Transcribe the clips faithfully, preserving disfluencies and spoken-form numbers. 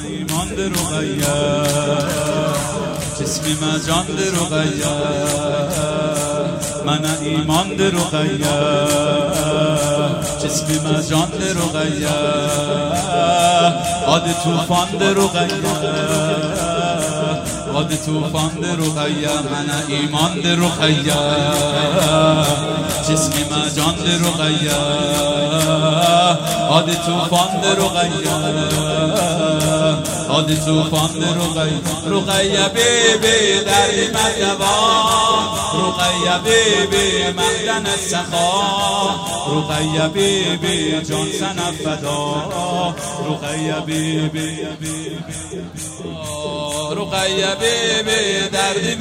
ایمان ده رقیه جسمی ما جان ده رقیه من ایمان ده رقیه جسمی ما جان ده رقیه آد توفان ده رقیه آد توفان ده رقیه من ایمان ده رقیه جسمی ما جان ده رقیه آد توفان ده رقیه آد توفان ده رقیه رقیه بیبی دردی مدوان رقیه بیبی مهدن سخا رقیه بیبی جان سنف فدا رقیه بیبی رقیه بیبی دردی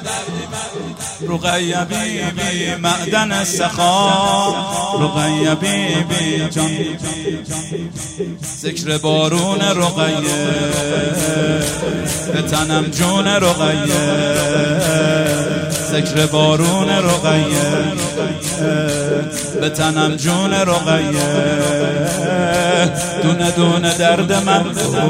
رقیه بیبی معدن سخا رقیه بیبی جان ذکر بارون رقیه به تنم جون رقیه ذکر بارون رقیه به تنم جون رقیه دونه دونه درد من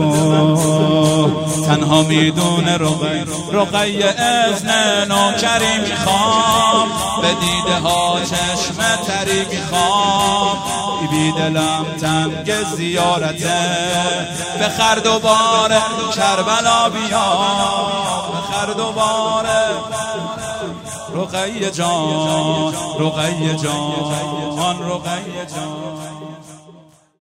تنها میدونه رقیه رقیه اذن نوکری میخوام به دیده ها چشم تری میخوام بی دلم تنگ زیارته بخر دوباره کربلا بیا بخر دوباره رقیه جان رقیه جان رقیه جان